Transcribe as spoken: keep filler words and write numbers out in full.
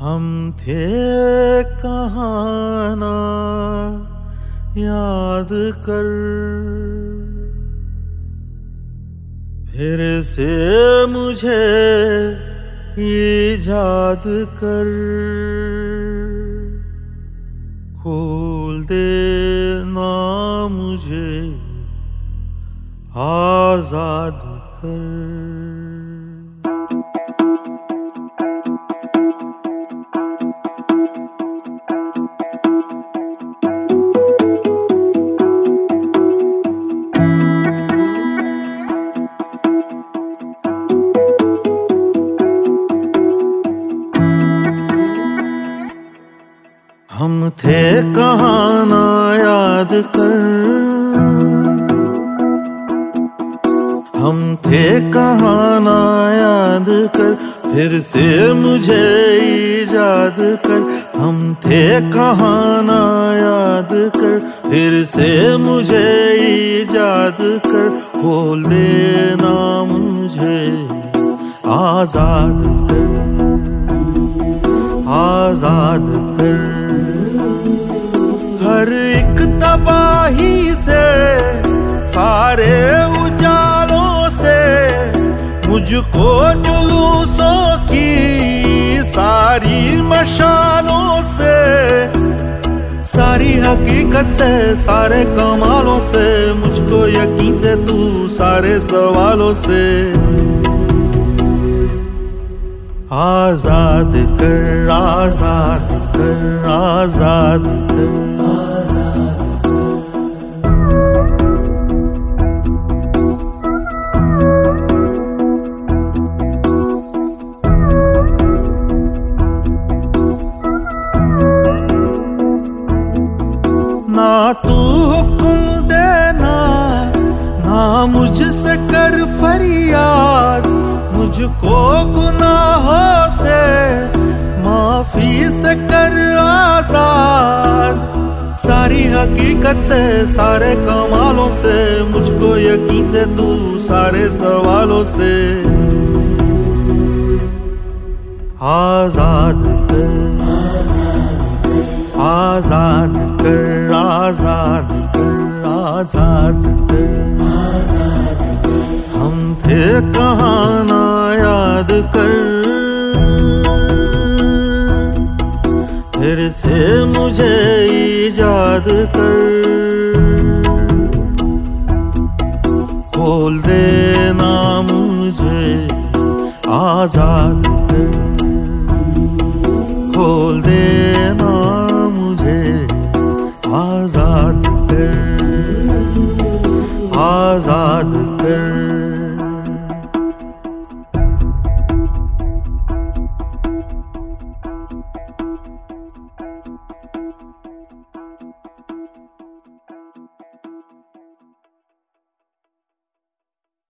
हम थे कहाँ ना याद कर, फिर से मुझे इजाद कर, खोल देना मुझे आजाद कर। हम थे कहाँ ना याद कर, हम थे कहाँ ना याद कर, फिर से मुझे इजाद कर। हम थे कहाँ ना याद कर, फिर से मुझे इजाद कर, खोल देना मुझे आजाद कर, आजाद कर। हर एक तबाही से, सारे उजालों से, मुझको जुलूसों की सारी मशालों से, सारी हकीकत से, सारे कमालों से, मुझको यकीन से, तू सारे सवालों से आजाद कर, आजाद कर, आजाद कर। ना तू हुक्म देना, ना मुझसे कर फरियाद, मुझको गुनाहों से माफी से कर आजाद, सारी हकीकत से, सारे कमालों से, मुझको यकीन से, तू सारे सवालों से आजाद कर, आजाद कर, आजाद कर, आजाद कर। हम थे कहाँ ना याद कर, फिर से मुझे इजाद कर, खोल देना मुझे आजाद।